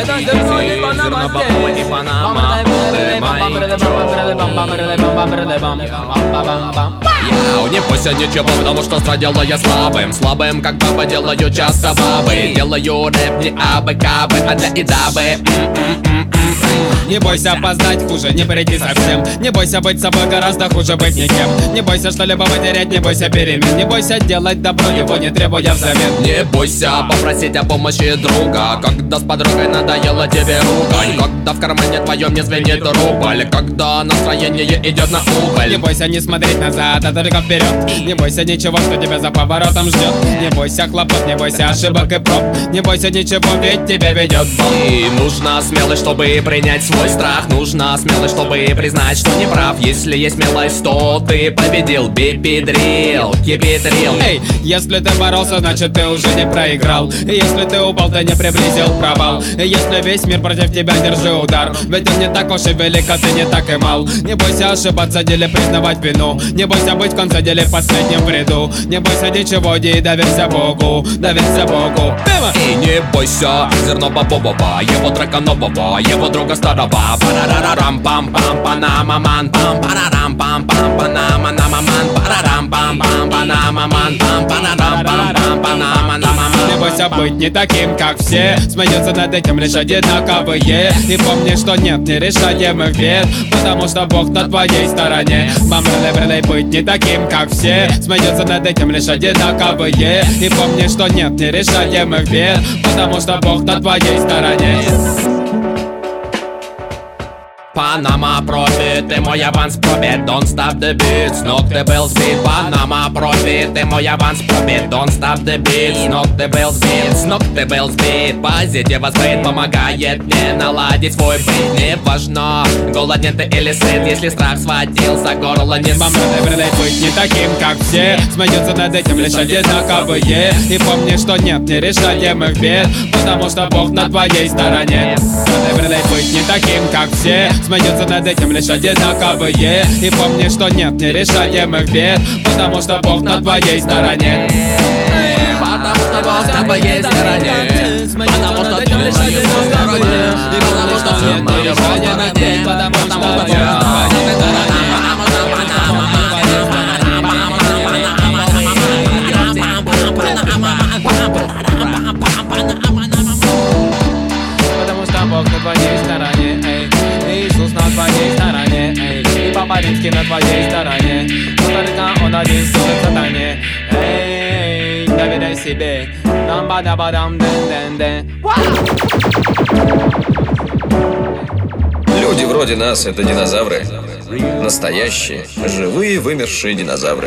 Это зерно бобовое и Панама. Не бойся ничего, потому что страдела я слабым. Слабым, как баба, делаю часто бабы. Делаю рэп не абы-кабы, а для и дабы. Не бойся опоздать, хуже не прийти совсем. Не бойся быть собой, гораздо хуже быть никем. Не бойся что-либо потерять, не бойся перемен. Не бойся делать добро, его не требуя взамен. Не бойся попросить о помощи друга, когда с подругой надоело тебе ругань. Когда в кармане твоем не звенит рубль, когда настроение идет на убыль. Не бойся не смотреть назад, а только вперед. Не бойся ничего, что тебя за поворотом ждет. Не бойся хлопот, не бойся ошибок и проб. Не бойся ничего, ведь тебя ведет Бог. И нужна смелость, чтобы принять свой страх. Нужна смелость, чтобы признать, что не прав. Если есть смелость, то ты победил. Бипидрил, кипидрил. Эй, если ты боролся, значит ты уже не проиграл. И если ты упал, ты не приблизил провал. И если весь мир против тебя, держи удар. Ведь он не так уж и велик, а ты не так и мал. Не бойся ошибаться, деле признавать вину. Не бойся быть в конце деле в последнем ряду. Не бойся ничего, и доверься Богу. Доверься Богу. И не бойся зерно бобового, его драка нового, его друга старого. Парарарам пам пам панама ман пам парарам пам пам панама нама ман парарам пам пам панама ман пам парарам пам пам панама нама ман. Не бойся быть не таким, как все. Смеются над этим лишь одинаковые. И помни, что нет нерешаемых бед, потому что Бог на твоей стороне. Мамрелей быть не таким, как все. Смеются над этим лишь одинаковые. И помни, что нет нерешаемых бед, потому что Бог на твоей стороне. Панама профит, ты мой аванс пробит. Don't stop the beat, с ног ты был сбит. Панама профит, ты мой аванс пробит. Don't stop the beat, с ног ты был сбит. С ног ты был сбит. Позитив возбит помогает мне наладить свой бит. Не важно, голоден ты или сыт, если страх схватил за горло не Мамрелей быть не таким, как все. Смеются над этим лишь одинаковые. И помни, что нет нерешаемых бед, потому что Бог на твоей стороне. Мамрелей быть не таким, как все. Смеются над этим лишь одинаковые. И помни, что нет нерешаемых бед, потому что Бог на твоей стороне. Потому что Бог на твоей стороне. Потому что ты лишь одинаковые. И потому что нет нерешаемых бед, потому что Бог на твоей стороне. Потому что Бог на твоей стороне, эй. Иисус на твоей стороне, эй. И Папа Римский на твоей стороне. Но только он один служит сатане. Эй, доверяй себе. Дам-ба-да-ба-дам, дэн-дэн-дэн. Люди вроде нас — это динозавры. Настоящие, живые, вымершие динозавры.